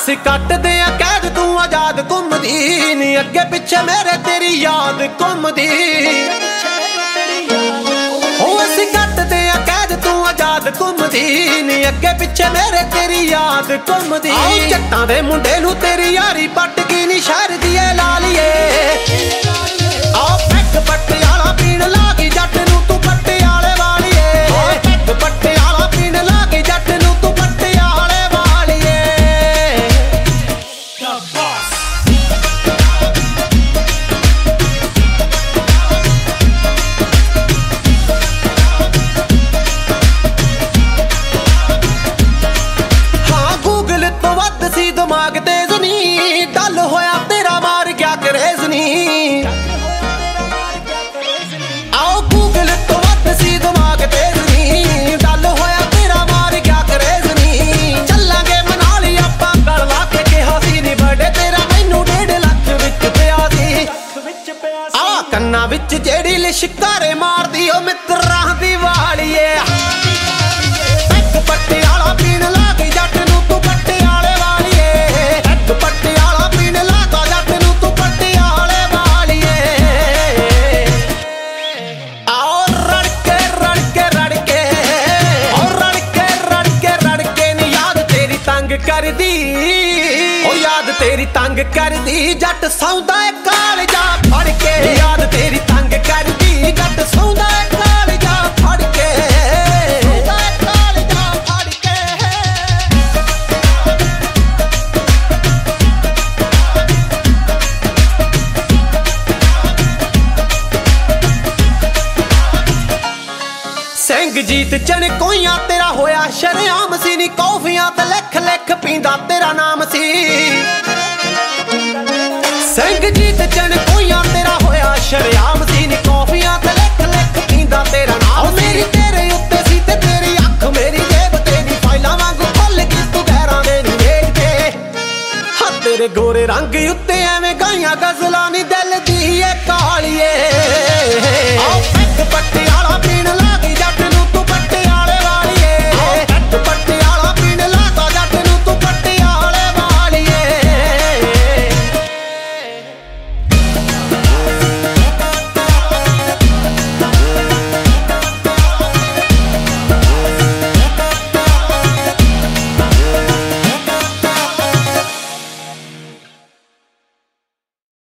ਅਸੀਂ ਕੱਟਦੇ ਆ ਕੈਦ ਤੂੰ ਆਜ਼ਾਦ ਘੁੰਮਦੀ ਨੀ ਅੱਗੇ ਪਿੱਛੇ ਮੇਰੇ ਤੇਰੀ ਯਾਦ ਘੁੰਮਦੀ ਹੋ ਅਸੀਂ ਕੱਟਦੇ ਆ ਕੈਦ ਤੂੰ ਆਜ਼ਾਦ ਘੁੰਮਦੀ ਨੀ ਅੱਗੇ ਪਿੱਛੇ ਮੇਰੇ ਤੇਰੀ ਯਾਦ ਘੁੰਮਦੀ ਜੱਟਾਂ ਦੇ ਮੁੰਡੇ ਨੂੰ ਤੇਰੀ ਯਾਰੀ ਪੱਟ ਗਈ ਨੀ ਸ਼ਹਿਰ ਦੀ ਏ ਲਾਲੀਏ ਆ ਪੈਗ ਪਟਿਆਲਾ ਪੀਣ ਲਾਗੀ ਜੱਟ ਨੂੰ ਤੂੰ ਪਟਿਆਲੇ ਵਾਲੀਏ ਪੈਗ ਪਟਿਆਲਾ ਪੀਣ ਲਾਗੀ ਜੱਟ ਨੂੰ ਤੂੰ ਪਟਿਆਲੇ ਵਾਲੀਏ ਹਾਂ ਗੂਗਲ ਤੋਂ ਵੱਧ ਸੀ ਦਿਮਾਗ ਤੇਜ਼ ਨੀ ਡੱਲ ਹੋਇਆ ਤੇਰਾ ਮਾਰ ਗਿਆ ਕਰੇਜ਼ ਨੀ ਕੰਨਾਂ ਵਿੱਚ ਜਿਹੜੀ ਲਿਸ਼ਕਾਰੇ ਮਾਰਦੀ ਉਹ ਮਿੱਤਰਾਂ ਦੀ ਵਾਲੀਏ ਪੈਗ ਪਟਿਆਲਾ ਪੀਣ ਲਾਗੀ ਜੱਟ ਨੂੰ ਤੂੰ ਪਟਿਆਲੇ ਵਾਲੀਏ ਪੈਗ ਪਟਿਆਲਾ ਪੀਣ ਲਾਗਾ ਜੱਟ ਨੂੰ ਤੂੰ ਪਟਿਆਲੇ ਵਾਲੀਏ ਆਓ ਰੜਕੇ ਰੜਕੇ ਰੜਕੇ ਓ ਰੜਕੇ ਨੀ ਯਾਦ ਤੇਰੀ ਤੰਗ ਕਰਦੀ ਓ ਯਾਦ ਤੇਰੀ ਤੰਗ ਕਰਦੀ ਜੱਟ ਸੌਂਦਾ ਏ ਕਾਲਜਾ ਫੜ ਕੇ ਯਾਦ ਤੇਰੀ ਤੰਗ ਕਰਦੀ ਜੱਟ ਸੌਂਦਾ ਏ ਕਾਲਜਾ ਫੜ ਕੇ ਸੌਂਦਾ ਏ ਕਾਲਜਾ ਫੜ ਕੇ ਸਿੰਘਜੀਤ ਚਣਕੋਈਆਂ ਤੇਰਾ ਹੋਇਆ ਸ਼ਰੇਆਮ ਸੀ ਨੀ ਕੌਫੀਆਂ ਤੇ ਲਿਖ ਲਿਖ ਪੀਂਦਾ ਤੇਰਾ ਨਾਮ ਸੀ ਸਿੰਘਜੀਤ ਚਣਕੋਈਆਂ ਤੇਰਾ ਹੋਇਆ ਸ਼ਰੇਆਮ ਸੀ ਨੀ ਕੌਫੀਆਂ ਤੇ ਲਿਖ ਲਿਖ ਪੀਂਦਾ ਤੇਰਾ ਨਾਮ ਮੇਰੀ ਤੇਰੇ ਉੱਤੇ ਸੀ ਤੇ ਤੇਰੀ ਅੱਖ ਮੇਰੀ ਜੇਬ ਤੇ ਨੀ ਫਾਈਲਾਂ ਵਾਂਗੂ ਖੁੱਲ ਗਈ ਤੂੰ ਗੈਰਾਂ ਦੇ ਨੀ ਵੇਖ ਕੇ ਹਾਂ ਤੇਰੇ ਗੋਰੇ ਰੰਗ ਉੱਤੇ ਐਵੇਂ ਗਾਈਆਂ ਗਜ਼ਲਾਂ ਨੀ ਦਿਲ ਦੀ ਏ ਕਾਲੀਏ ਆਓ ਪੈਗ ਪਟਿਆਲਾ ਪੀਣ ਲਾਗੀ ਜੱਟ